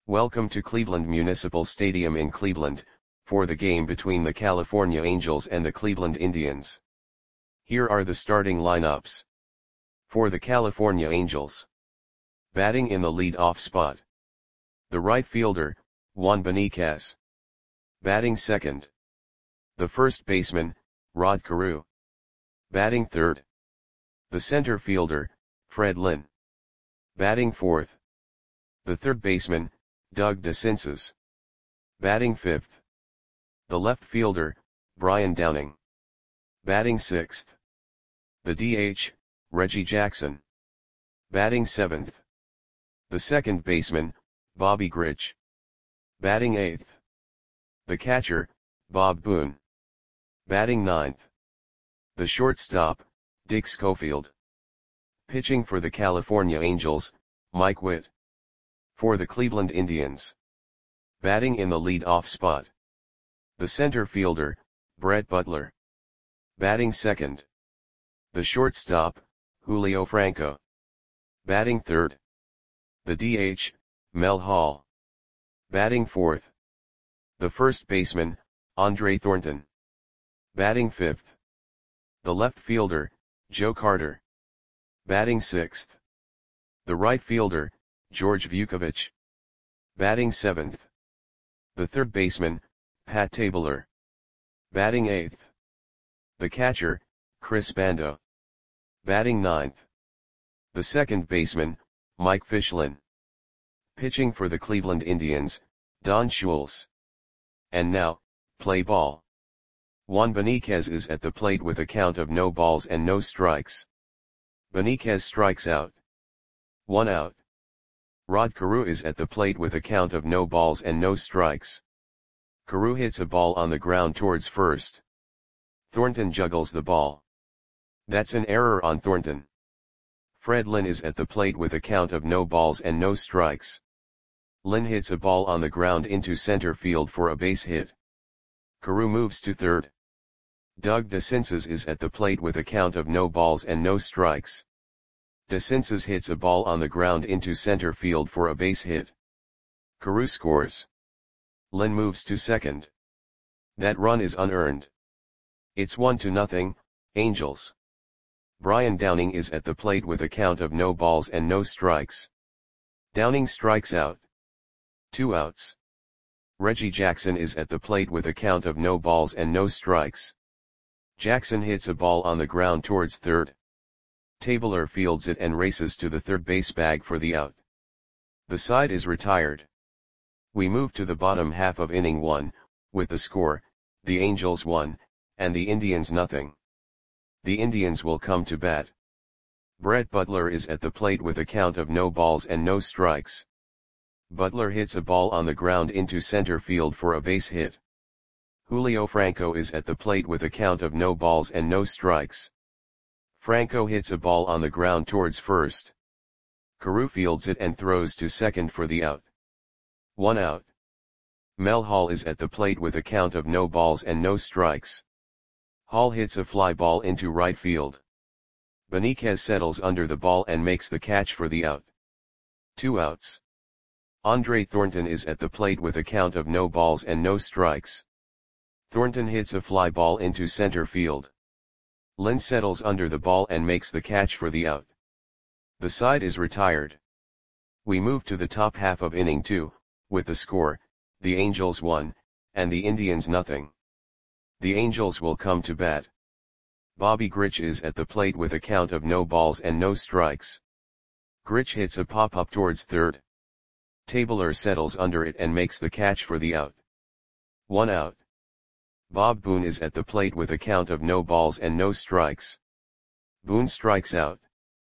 Welcome to Cleveland Municipal Stadium in Cleveland, for the game between the California Angels and the Cleveland Indians. Here are the starting lineups. For the California Angels. Batting in the lead-off spot. The right fielder, Juan Beniquez. Batting second. The first baseman, Rod Carew. Batting third. The center fielder, Fred Lynn. Batting fourth. The third baseman, Doug DeCinces. Batting fifth. The left fielder, Brian Downing. Batting sixth. The DH, Reggie Jackson. Batting seventh. The second baseman, Bobby Grich. Batting eighth. The catcher, Bob Boone. Batting ninth. The shortstop, Dick Schofield. Pitching for the California Angels, Mike Witt. For the Cleveland Indians. Batting in the lead-off spot. The center fielder, Brett Butler. Batting second. The shortstop, Julio Franco. Batting third. The DH, Mel Hall. Batting fourth. The first baseman, Andre Thornton. Batting fifth. The left fielder, Joe Carter. Batting sixth. The right fielder, George Vukovich. Batting seventh. The third baseman, Pat Tabler. Batting eighth. The catcher, Chris Bando. Batting ninth. The second baseman, Mike Fichlin. Pitching for the Cleveland Indians, Don Schultz. And now, play ball. Juan Beniquez is at the plate with a count of no balls and no strikes. Beniquez strikes out. 1 out. Rod Carew is at the plate with a count of no balls and no strikes. Carew hits a ball on the ground towards first. Thornton juggles the ball. That's an error on Thornton. Fred Lynn is at the plate with a count of no balls and no strikes. Lynn hits a ball on the ground into center field for a base hit. Carew moves to third. Doug DeCinces is at the plate with a count of no balls and no strikes. DeCinces hits a ball on the ground into center field for a base hit. Carew scores. Lynn moves to second. That run is unearned. It's 1-0, Angels. Brian Downing is at the plate with a count of no balls and no strikes. Downing strikes out. 2 outs. Reggie Jackson is at the plate with a count of no balls and no strikes. Jackson hits a ball on the ground towards third. Tabler fields it and races to the third base bag for the out. The side is retired. We move to the bottom half of inning 1, with the score, the Angels 1, and the Indians 0. The Indians will come to bat. Brett Butler is at the plate with a count of no balls and no strikes. Butler hits a ball on the ground into center field for a base hit. Julio Franco is at the plate with a count of no balls and no strikes. Franco hits a ball on the ground towards first. Carew fields it and throws to second for the out. 1 out. Mel Hall is at the plate with a count of no balls and no strikes. Hall hits a fly ball into right field. Beniquez settles under the ball and makes the catch for the out. 2 outs. Andre Thornton is at the plate with a count of no balls and no strikes. Thornton hits a fly ball into center field. Lynn settles under the ball and makes the catch for the out. The side is retired. We move to the top half of inning 2, with the score, the Angels 1, and the Indians 0. The Angels will come to bat. Bobby Grich is at the plate with a count of no balls and no strikes. Grich hits a pop-up towards third. Tabler settles under it and makes the catch for the out. 1 out. Bob Boone is at the plate with a count of no balls and no strikes. Boone strikes out.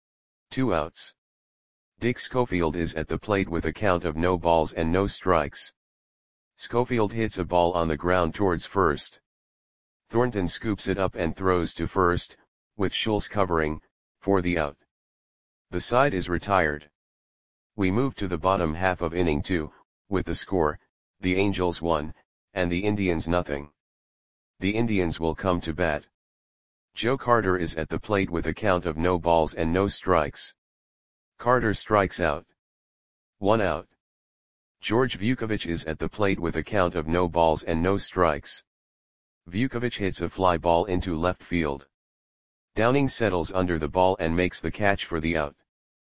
2 outs. Dick Schofield is at the plate with a count of no balls and no strikes. Schofield hits a ball on the ground towards first. Thornton scoops it up and throws to first, with Schultz covering, for the out. The side is retired. We move to the bottom half of inning 2, with the score, the Angels 1, and the Indians 0. The Indians will come to bat. Joe Carter is at the plate with a count of no balls and no strikes. Carter strikes out. 1 out. George Vukovic is at the plate with a count of no balls and no strikes. Vukovic hits a fly ball into left field. Downing settles under the ball and makes the catch for the out.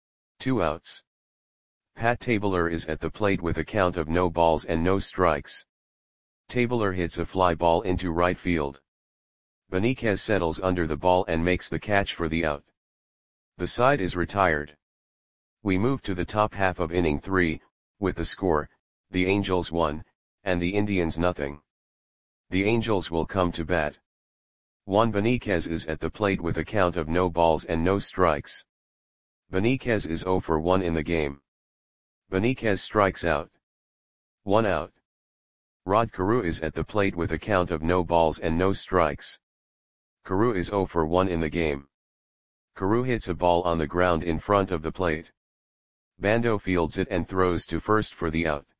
2 outs. Pat Tabler is at the plate with a count of no balls and no strikes. Tabler hits a fly ball into right field. Benitez settles under the ball and makes the catch for the out. The side is retired. We move to the top half of inning 3, with the score, the Angels 1, and the Indians nothing. The Angels will come to bat. Juan Benitez is at the plate with a count of no balls and no strikes. Benitez is 0 for 1 in the game. Benitez strikes out. 1 out. Rod Carew is at the plate with a count of no balls and no strikes. Carew is 0 for 1 in the game. Carew hits a ball on the ground in front of the plate. Bando fields it and throws to first for the out.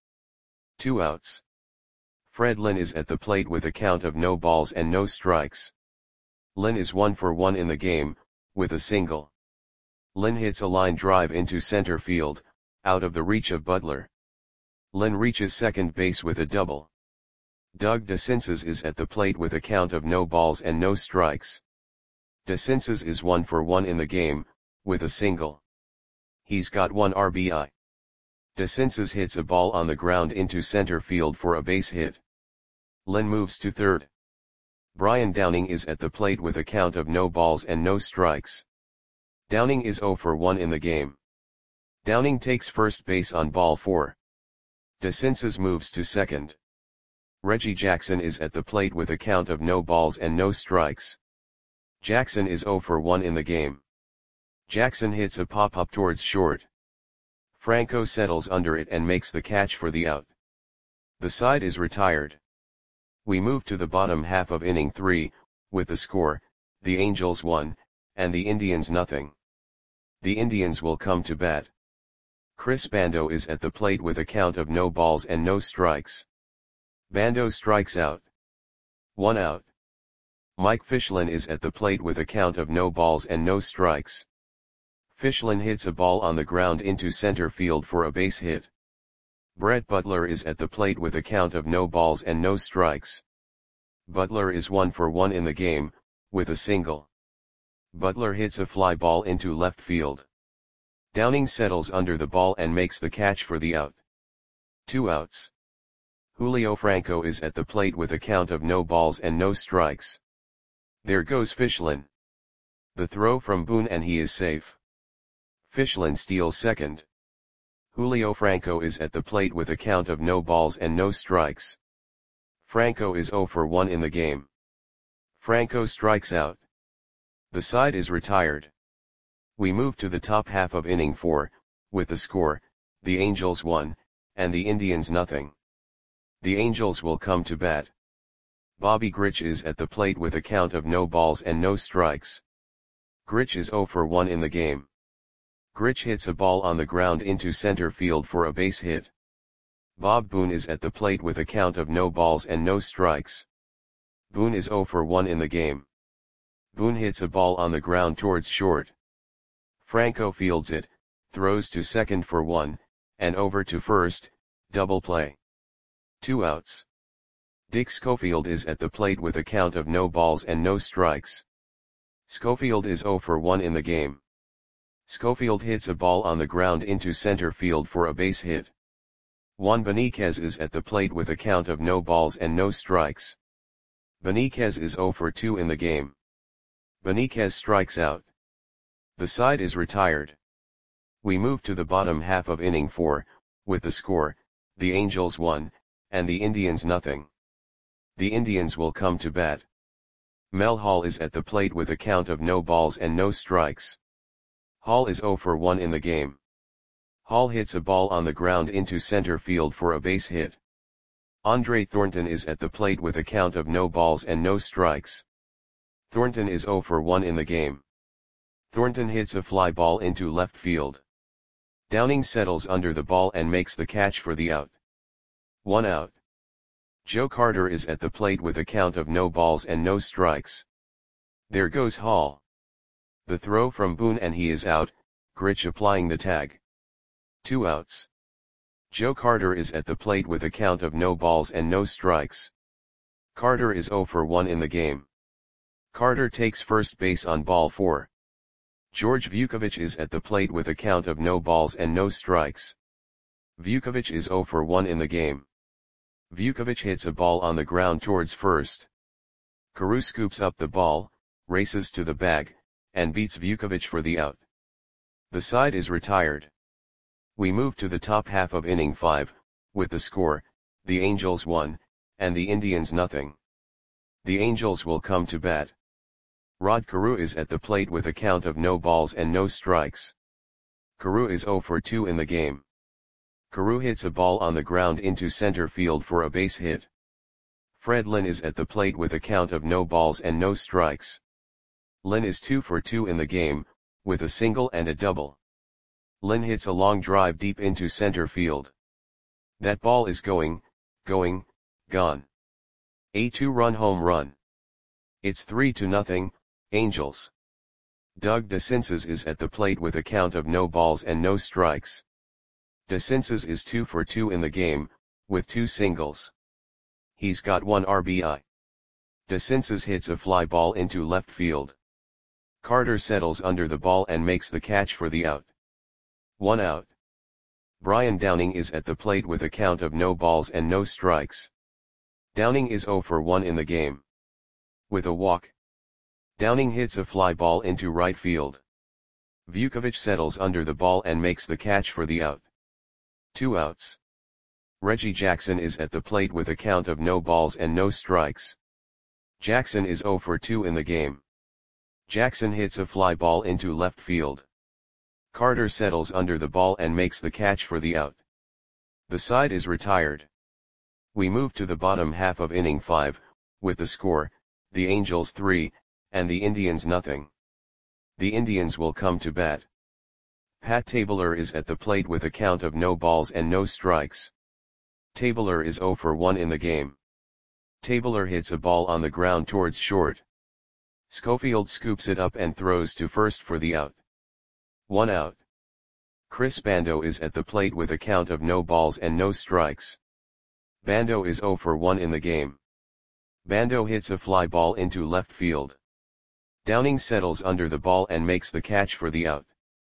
2 outs. Fred Lynn is at the plate with a count of no balls and no strikes. Lynn is 1 for 1 in the game, with a single. Lynn hits a line drive into center field, out of the reach of Butler. Lynn reaches second base with a double. Doug DeCinces is at the plate with a count of no balls and no strikes. DeCinces is 1 for 1 in the game, with a single. He's got 1 RBI. DeCinces hits a ball on the ground into center field for a base hit. Lynn moves to third. Brian Downing is at the plate with a count of no balls and no strikes. Downing is 0 for 1 in the game. Downing takes first base on ball 4. DeCinces moves to second. Reggie Jackson is at the plate with a count of no balls and no strikes. Jackson is 0 for 1 in the game. Jackson hits a pop-up towards short. Franco settles under it and makes the catch for the out. The side is retired. We move to the bottom half of inning 3, with the score, the Angels 1, and the Indians nothing. The Indians will come to bat. Chris Bando is at the plate with a count of no balls and no strikes. Bando strikes out. 1 out. Mike Fichlin is at the plate with a count of no balls and no strikes. Fichlin hits a ball on the ground into center field for a base hit. Brett Butler is at the plate with a count of no balls and no strikes. Butler is 1 for 1 in the game, with a single. Butler hits a fly ball into left field. Downing settles under the ball and makes the catch for the out. 2 outs. Julio Franco is at the plate with a count of no balls and no strikes. There goes Fichlin. The throw from Boone and he is safe. Fichlin steals second. Julio Franco is at the plate with a count of no balls and no strikes. Franco is 0 for 1 in the game. Franco strikes out. The side is retired. We move to the top half of inning 4, with the score, the Angels 1, and the Indians nothing. The Angels will come to bat. Bobby Grich is at the plate with a count of no balls and no strikes. Grich is 0 for 1 in the game. Grich hits a ball on the ground into center field for a base hit. Bob Boone is at the plate with a count of no balls and no strikes. Boone is 0 for 1 in the game. Boone hits a ball on the ground towards short. Franco fields it, throws to second for 1, and over to first, double play. 2 outs. Dick Schofield is at the plate with a count of no balls and no strikes. Schofield is 0 for 1 in the game. Schofield hits a ball on the ground into center field for a base hit. Juan Benitez is at the plate with a count of no balls and no strikes. Benitez is 0 for 2 in the game. Benitez strikes out. The side is retired. We move to the bottom half of inning 4, with the score, the Angels 1, and the Indians nothing. The Indians will come to bat. Mel Hall is at the plate with a count of no balls and no strikes. Hall is 0 for 1 in the game. Hall hits a ball on the ground into center field for a base hit. Andre Thornton is at the plate with a count of no balls and no strikes. Thornton is 0 for 1 in the game. Thornton hits a fly ball into left field. Downing settles under the ball and makes the catch for the out. 1 out. Joe Carter is at the plate with a count of no balls and no strikes. There goes Hall. The throw from Boone and he is out, Grich applying the tag. 2 outs. Joe Carter is at the plate with a count of no balls and no strikes. Carter is 0 for 1 in the game. Carter takes first base on ball 4. George Vukovic is at the plate with a count of no balls and no strikes. Vukovic is 0 for 1 in the game. Vukovic hits a ball on the ground towards first. Carew scoops up the ball, races to the bag, and beats Vukovic for the out. The side is retired. We move to the top half of inning 5, with the score, the Angels 1, and the Indians nothing. The Angels will come to bat. Rod Carew is at the plate with a count of no balls and no strikes. Carew is 0 for 2 in the game. Carew hits a ball on the ground into center field for a base hit. Fred Lynn is at the plate with a count of no balls and no strikes. Lynn is 2 for 2 in the game, with a single and a double. Lynn hits a long drive deep into center field. That ball is gone. A 2-run home run. It's 3-0, Angels. Doug DeCinces is at the plate with a count of no balls and no strikes. DeCinces is 2 for 2 in the game, with 2 singles. He's got 1 RBI. DeCinces hits a fly ball into left field. Carter settles under the ball and makes the catch for the out. 1 out. Brian Downing is at the plate with a count of no balls and no strikes. Downing is 0 for 1 in the game. With a walk, Downing hits a fly ball into right field. Vukovic settles under the ball and makes the catch for the out. 2 outs. Reggie Jackson is at the plate with a count of no balls and no strikes. Jackson is 0 for 2 in the game. Jackson hits a fly ball into left field. Carter settles under the ball and makes the catch for the out. The side is retired. We move to the bottom half of inning 5, with the score, the Angels 3, and the Indians nothing. The Indians will come to bat. Pat Tabler is at the plate with a count of no balls and no strikes. Tabler is 0 for 1 in the game. Tabler hits a ball on the ground towards short. Schofield scoops it up and throws to first for the out. 1 out. Chris Bando is at the plate with a count of no balls and no strikes. Bando is 0 for 1 in the game. Bando hits a fly ball into left field. Downing settles under the ball and makes the catch for the out.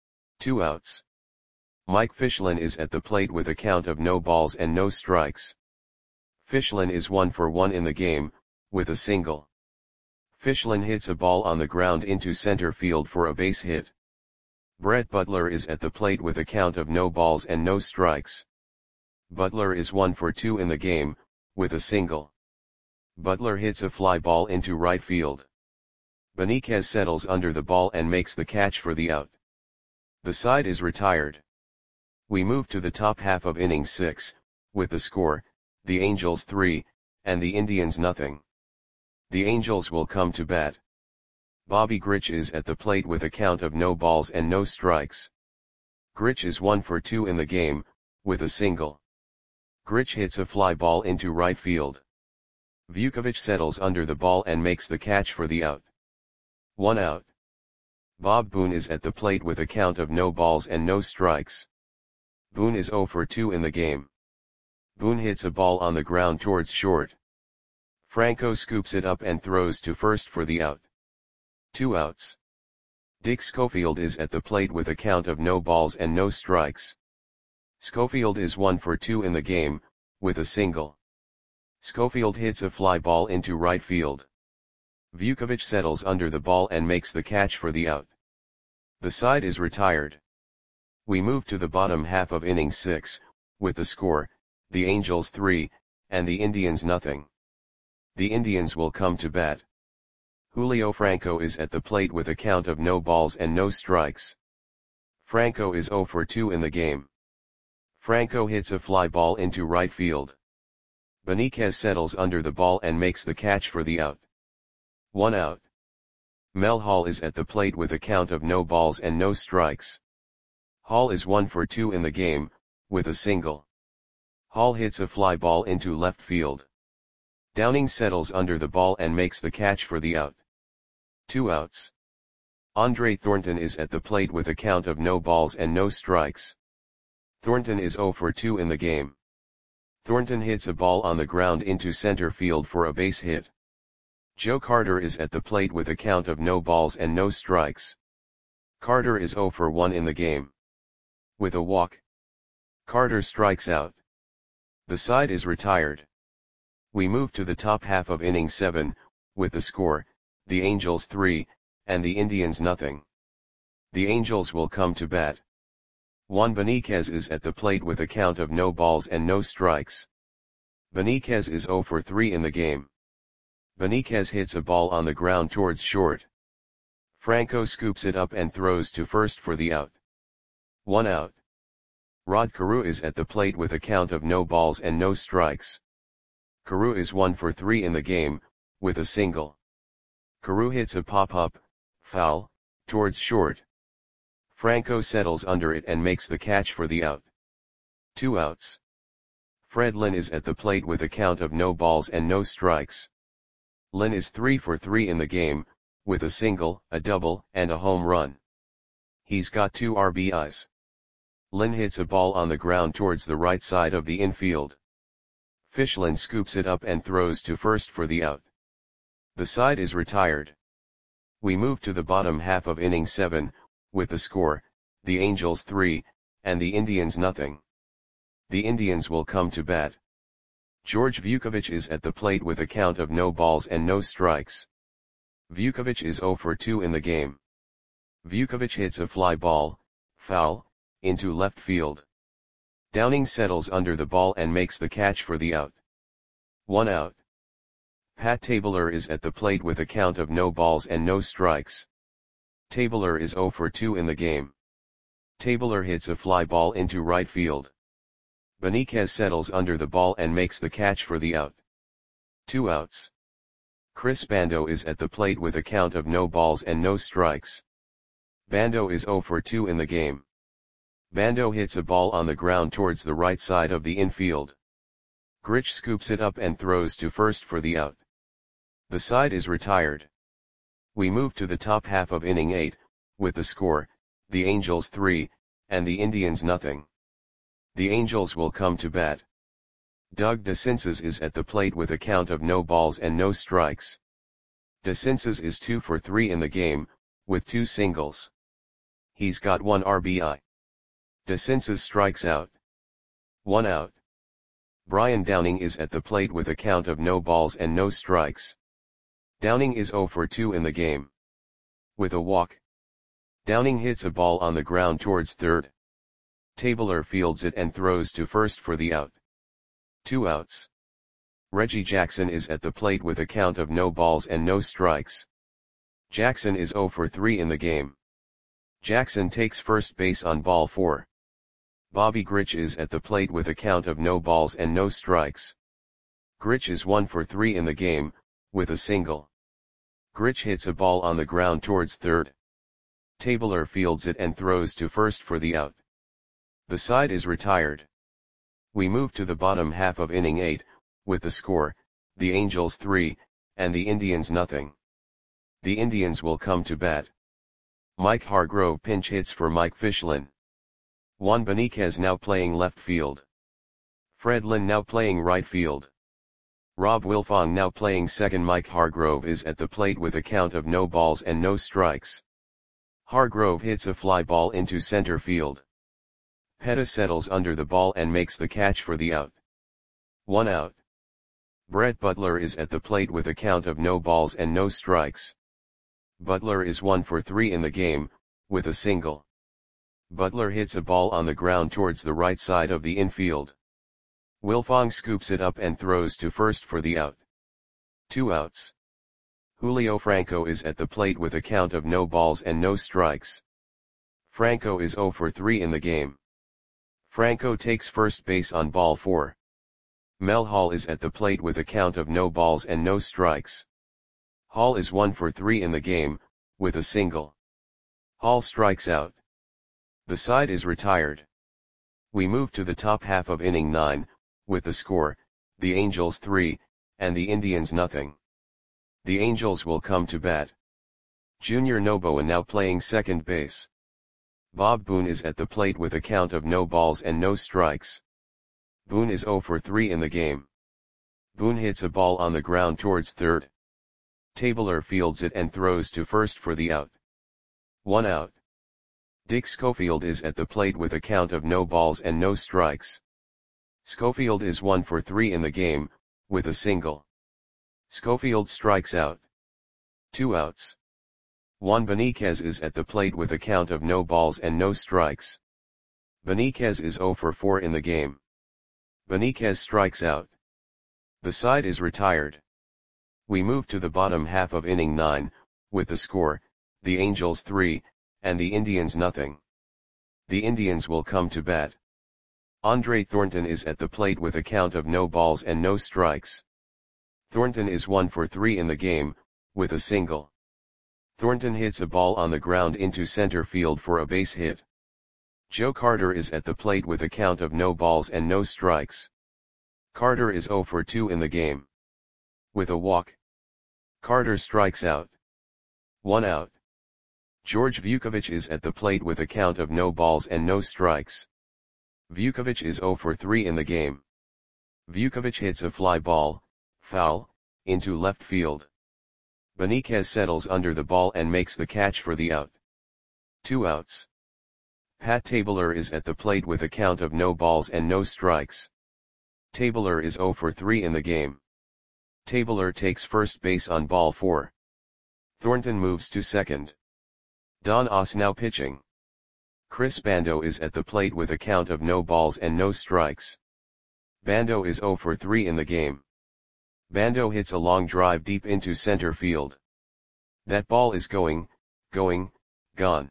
2 outs. Mike Fichlin is at the plate with a count of no balls and no strikes. Fichlin is 1 for 1 in the game, with a single. Fichlin hits a ball on the ground into center field for a base hit. Brett Butler is at the plate with a count of no balls and no strikes. Butler is 1 for 2 in the game, with a single. Butler hits a fly ball into right field. Beniquez settles under the ball and makes the catch for the out. The side is retired. We move to the top half of inning 6, with the score, the Angels 3, and the Indians nothing. The Angels will come to bat. Bobby Grich is at the plate with a count of no balls and no strikes. Grich is 1 for 2 in the game, with a single. Grich hits a fly ball into right field. Vukovic settles under the ball and makes the catch for the out. 1 out. Bob Boone is at the plate with a count of no balls and no strikes. Boone is 0 for 2 in the game. Boone hits a ball on the ground towards short. Franco scoops it up and throws to first for the out. 2 outs. Dick Schofield is at the plate with a count of no balls and no strikes. Schofield is 1 for 2 in the game, with a single. Schofield hits a fly ball into right field. Vukovic settles under the ball and makes the catch for the out. The side is retired. We move to the bottom half of inning 6, with the score, the Angels 3, and the Indians nothing. The Indians will come to bat. Julio Franco is at the plate with a count of no balls and no strikes. Franco is 0 for 2 in the game. Franco hits a fly ball into right field. Beniquez settles under the ball and makes the catch for the out. 1 out. Mel Hall is at the plate with a count of no balls and no strikes. Hall is 1 for 2 in the game, with a single. Hall hits a fly ball into left field. Downing settles under the ball and makes the catch for the out. 2 outs. Andre Thornton is at the plate with a count of no balls and no strikes. Thornton is 0 for 2 in the game. Thornton hits a ball on the ground into center field for a base hit. Joe Carter is at the plate with a count of no balls and no strikes. Carter is 0 for 1 in the game. With a walk, Carter strikes out. The side is retired. We move to the top half of inning 7, with the score, the Angels 3, and the Indians nothing. The Angels will come to bat. Juan Benitez is at the plate with a count of no balls and no strikes. Benitez is 0 for 3 in the game. Benitez hits a ball on the ground towards short. Franco scoops it up and throws to first for the out. 1 out. Rod Carew is at the plate with a count of no balls and no strikes. Carew is 1 for 3 in the game, with a single. Carew hits a pop-up, foul, towards short. Franco settles under it and makes the catch for the out. 2 outs. Fred Lynn is at the plate with a count of no balls and no strikes. Lynn is 3 for 3 in the game, with a single, a double, and a home run. He's got 2 RBIs. Lynn hits a ball on the ground towards the right side of the infield. Fichlin scoops it up and throws to first for the out. The side is retired. We move to the bottom half of inning 7, with the score, the Angels 3, and the Indians nothing. The Indians will come to bat. George Vukovich is at the plate with a count of no balls and no strikes. Vukovich is 0 for 2 in the game. Vukovich hits a fly ball, foul, into left field. Downing settles under the ball and makes the catch for the out. 1 out. Pat Tabler is at the plate with a count of no balls and no strikes. Tabler is 0 for 2 in the game. Tabler hits a fly ball into right field. Benitez settles under the ball and makes the catch for the out. 2 outs. Chris Bando is at the plate with a count of no balls and no strikes. Bando is 0 for 2 in the game. Bando hits a ball on the ground towards the right side of the infield. Grich scoops it up and throws to first for the out. The side is retired. We move to the top half of inning 8, with the score, the Angels 3, and the Indians nothing. The Angels will come to bat. Doug DeCinces is at the plate with a count of no balls and no strikes. DeCinces is 2 for 3 in the game, with 2 singles. He's got 1 RBI. DeCinces strikes out. 1 out. Brian Downing is at the plate with a count of no balls and no strikes. Downing is 0 for 2 in the game. With a walk, Downing hits a ball on the ground towards third. Tabler fields it and throws to first for the out. 2 outs. Reggie Jackson is at the plate with a count of no balls and no strikes. Jackson is 0 for 3 in the game. Jackson takes first base on ball 4. Bobby Grich is at the plate with a count of no balls and no strikes. Grich is 1 for 3 in the game, with a single. Grich hits a ball on the ground towards third. Tabler fields it and throws to first for the out. The side is retired. We move to the bottom half of inning 8, with the score, the Angels 3, and the Indians nothing. The Indians will come to bat. Mike Hargrove pinch hits for Mike Fichlin. Juan Benitez now playing left field. Fred Lynn now playing right field. Rob Wilfong now playing second. Mike Hargrove is at the plate with a count of no balls and no strikes. Hargrove hits a fly ball into center field. Petta settles under the ball and makes the catch for the out. 1 out. Brett Butler is at the plate with a count of no balls and no strikes. Butler is 1 for 3 in the game, with a single. Butler hits a ball on the ground towards the right side of the infield. Wilfong scoops it up and throws to first for the out. 2 outs. Julio Franco is at the plate with a count of no balls and no strikes. Franco is 0 for 3 in the game. Franco takes first base on ball 4. Mel Hall is at the plate with a count of no balls and no strikes. Hall is 1 for 3 in the game, with a single. Hall strikes out. The side is retired. We move to the top half of inning 9, with the score, the Angels 3, and the Indians nothing. The Angels will come to bat. Junior Noboa now playing second base. Bob Boone is at the plate with a count of no balls and no strikes. Boone is 0 for 3 in the game. Boone hits a ball on the ground towards third. Tabler fields it and throws to first for the out. 1 out. Dick Schofield is at the plate with a count of no balls and no strikes. Schofield is 1 for 3 in the game, with a single. Schofield strikes out. 2 outs. Juan Beniquez is at the plate with a count of no balls and no strikes. Beniquez is 0 for 4 in the game. Beniquez strikes out. The side is retired. We move to the bottom half of inning 9, with the score, the Angels 3, and the Indians nothing. The Indians will come to bat. Andre Thornton is at the plate with a count of no balls and no strikes. Thornton is 1 for 3 in the game, with a single. Thornton hits a ball on the ground into center field for a base hit. Joe Carter is at the plate with a count of no balls and no strikes. Carter is 0 for 2 in the game. With a walk. Carter strikes out. 1 out. George Vukovic is at the plate with a count of no balls and no strikes. Vukovic is 0 for 3 in the game. Vukovic hits a fly ball, foul, into left field. Beniquez settles under the ball and makes the catch for the out. 2 outs. Pat Tabler is at the plate with a count of no balls and no strikes. Tabler is 0 for 3 in the game. Tabler takes first base on ball 4. Thornton moves to second. Don Oss now pitching. Chris Bando is at the plate with a count of no balls and no strikes. Bando is 0 for 3 in the game. Bando hits a long drive deep into center field. That ball is going, gone.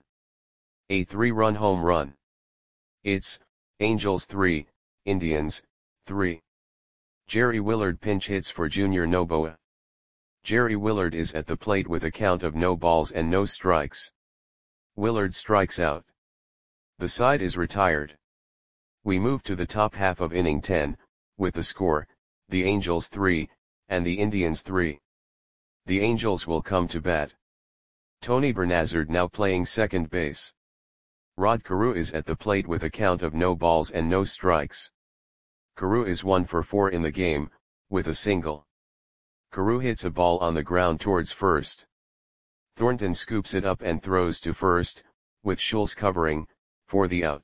A 3-run home run. It's Angels 3, Indians 3. Jerry Willard pinch hits for Junior Noboa. Jerry Willard is at the plate with a count of no balls and no strikes. Willard strikes out. The side is retired. We move to the top half of inning 10, with the score, the Angels 3, and the Indians 3. The Angels will come to bat. Tony Bernazard now playing second base. Rod Carew is at the plate with a count of no balls and no strikes. Carew is 1 for 4 in the game, with a single. Carew hits a ball on the ground towards first. Thornton scoops it up and throws to first, with Schultz covering, for the out.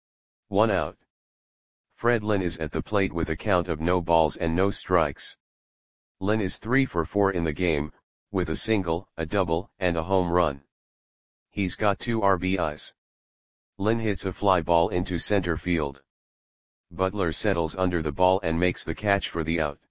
1 out. Fred Lynn is at the plate with a count of no balls and no strikes. Lynn is 3 for 4 in the game, with a single, a double, and a home run. He's got 2 RBIs. Lynn hits a fly ball into center field. Butler settles under the ball and makes the catch for the out.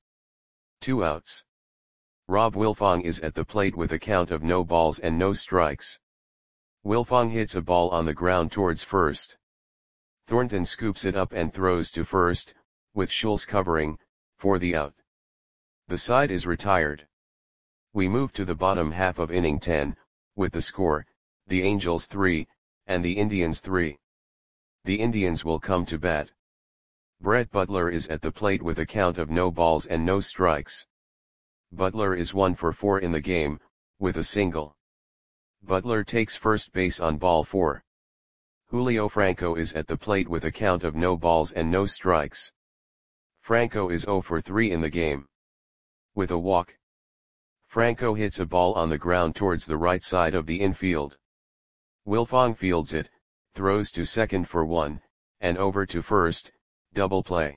2 outs. Rob Wilfong is at the plate with a count of no balls and no strikes. Wilfong hits a ball on the ground towards first. Thornton scoops it up and throws to first, with Schultz covering, for the out. The side is retired. We move to the bottom half of inning 10, with the score, the Angels 3, and the Indians 3. The Indians will come to bat. Brett Butler is at the plate with a count of no balls and no strikes. Butler is 1 for 4 in the game, with a single. Butler takes first base on ball 4. Julio Franco is at the plate with a count of no balls and no strikes. Franco is 0 for 3 in the game. With a walk. Franco hits a ball on the ground towards the right side of the infield. Wilfong fields it, throws to second for 1, and over to first, double play.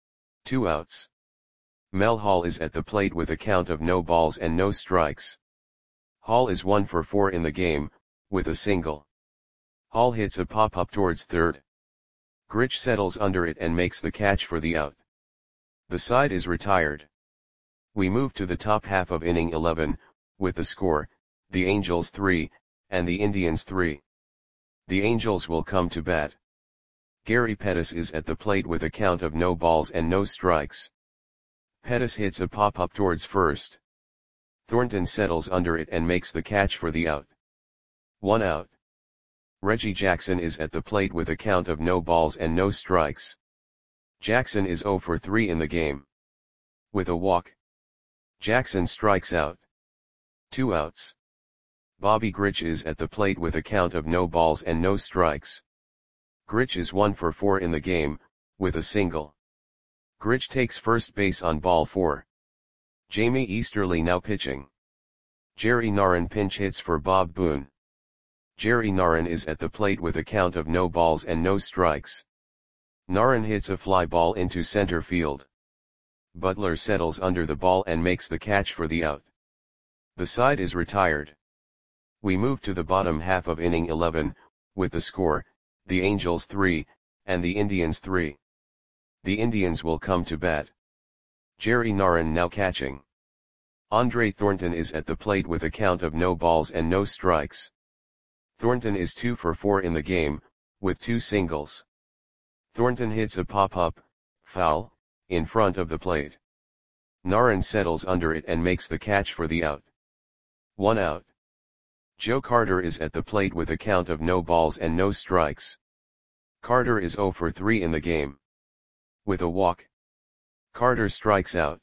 2 outs. Mel Hall is at the plate with a count of no balls and no strikes. Hall is 1 for 4 in the game, with a single. Hall hits a pop-up towards third. Grich settles under it and makes the catch for the out. The side is retired. We move to the top half of inning 11, with the score, the Angels 3, and the Indians 3. The Angels will come to bat. Gary Pettis is at the plate with a count of no balls and no strikes. Pettis hits a pop-up towards first. Thornton settles under it and makes the catch for the out. 1 out. Reggie Jackson is at the plate with a count of no balls and no strikes. Jackson is 0 for 3 in the game. With a walk. Jackson strikes out. 2 outs. Bobby Grich is at the plate with a count of no balls and no strikes. Grich is 1 for 4 in the game, with a single. Grich takes first base on ball 4. Jamie Easterly now pitching. Jerry Narron pinch hits for Bob Boone. Jerry Narron is at the plate with a count of no balls and no strikes. Narron hits a fly ball into center field. Butler settles under the ball and makes the catch for the out. The side is retired. We move to the bottom half of inning 11, with the score, the Angels 3, and the Indians 3. The Indians will come to bat. Jerry Narron now catching. Andre Thornton is at the plate with a count of no balls and no strikes. Thornton is 2 for 4 in the game, with 2 singles. Thornton hits a pop-up, foul, in front of the plate. Narron settles under it and makes the catch for the out. 1 out. Joe Carter is at the plate with a count of no balls and no strikes. Carter is 0 for 3 in the game. With a walk. Carter strikes out.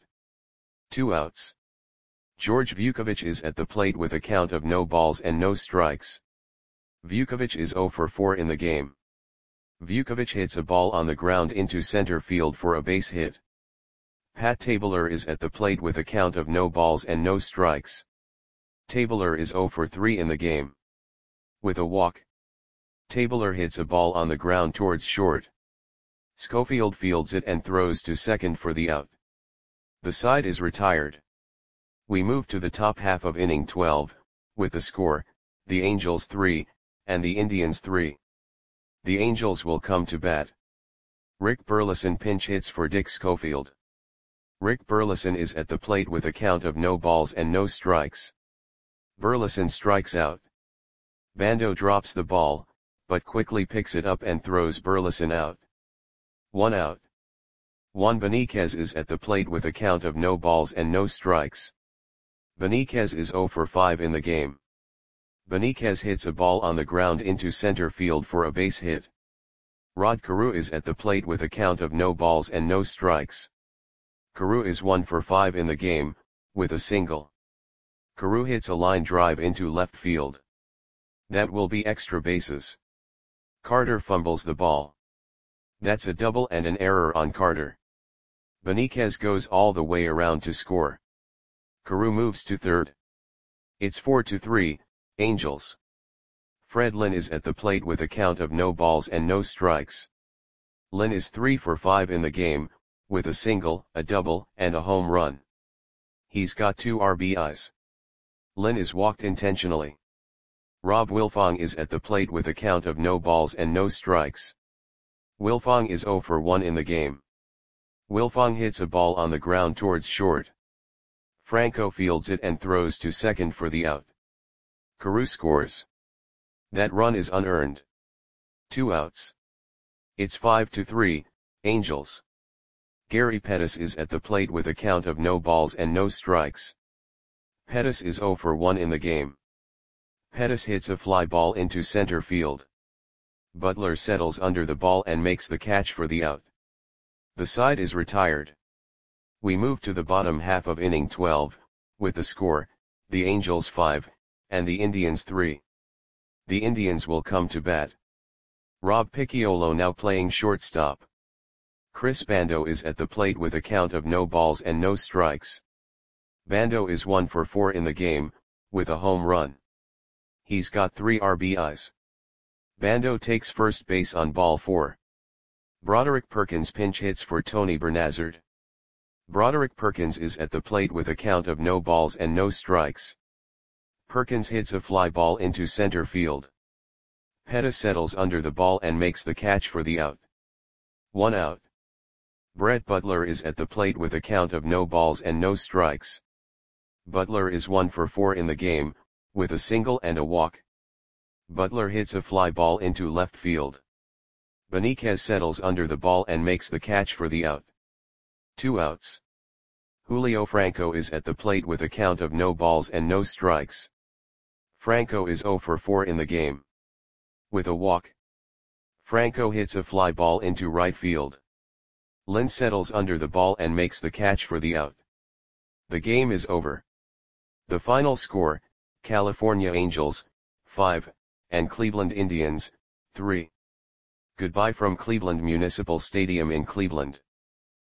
2 outs. George Vukovic is at the plate with a count of no balls and no strikes. Vukovic is 0 for 4 in the game. Vukovic hits a ball on the ground into center field for a base hit. Pat Tabler is at the plate with a count of no balls and no strikes. Tabler is 0 for 3 in the game. With a walk. Tabler hits a ball on the ground towards short. Schofield fields it and throws to second for the out. The side is retired. We move to the top half of inning 12, with the score, the Angels 3, and the Indians 3. The Angels will come to bat. Rick Burleson pinch hits for Dick Schofield. Rick Burleson is at the plate with a count of no balls and no strikes. Burleson strikes out. Bando drops the ball, but quickly picks it up and throws Burleson out. 1 out. Juan Beniquez is at the plate with a count of no balls and no strikes. Beniquez is 0 for 5 in the game. Beniquez hits a ball on the ground into center field for a base hit. Rod Carew is at the plate with a count of no balls and no strikes. Carew is 1 for 5 in the game, with a single. Carew hits a line drive into left field. That will be extra bases. Carter fumbles the ball. That's a double and an error on Carter. Beniquez goes all the way around to score. Carew moves to third. It's 4-3, Angels. Fred Lynn is at the plate with a count of no balls and no strikes. Lynn is 3 for 5 in the game, with a single, a double, and a home run. He's got 2 RBIs. Lynn is walked intentionally. Rob Wilfong is at the plate with a count of no balls and no strikes. Wilfong is 0 for 1 in the game. Wilfong hits a ball on the ground towards short. Franco fields it and throws to second for the out. Carew scores. That run is unearned. 2 outs. It's 5-3, Angels. Gary Pettis is at the plate with a count of no balls and no strikes. Pettis is 0 for 1 in the game. Pettis hits a fly ball into center field. Butler settles under the ball and makes the catch for the out. The side is retired. We move to the bottom half of inning 12, with the score, the Angels 5, and the Indians 3. The Indians will come to bat. Rob Picciolo now playing shortstop. Chris Bando is at the plate with a count of no balls and no strikes. Bando is 1 for 4 in the game, with a home run. He's got 3 RBIs. Bando takes first base on ball 4. Broderick Perkins pinch hits for Tony Bernazard. Broderick Perkins is at the plate with a count of no balls and no strikes. Perkins hits a fly ball into center field. Pettis settles under the ball and makes the catch for the out. 1 out. Brett Butler is at the plate with a count of no balls and no strikes. Butler is 1 for 4 in the game, with a single and a walk. Butler hits a fly ball into left field. Beniquez settles under the ball and makes the catch for the out. 2 outs. Julio Franco is at the plate with a count of no balls and no strikes. Franco is 0 for 4 in the game. With a walk. Franco hits a fly ball into right field. Lynn settles under the ball and makes the catch for the out. The game is over. The final score, California Angels, 5, and Cleveland Indians, 3. Goodbye from Cleveland Municipal Stadium in Cleveland.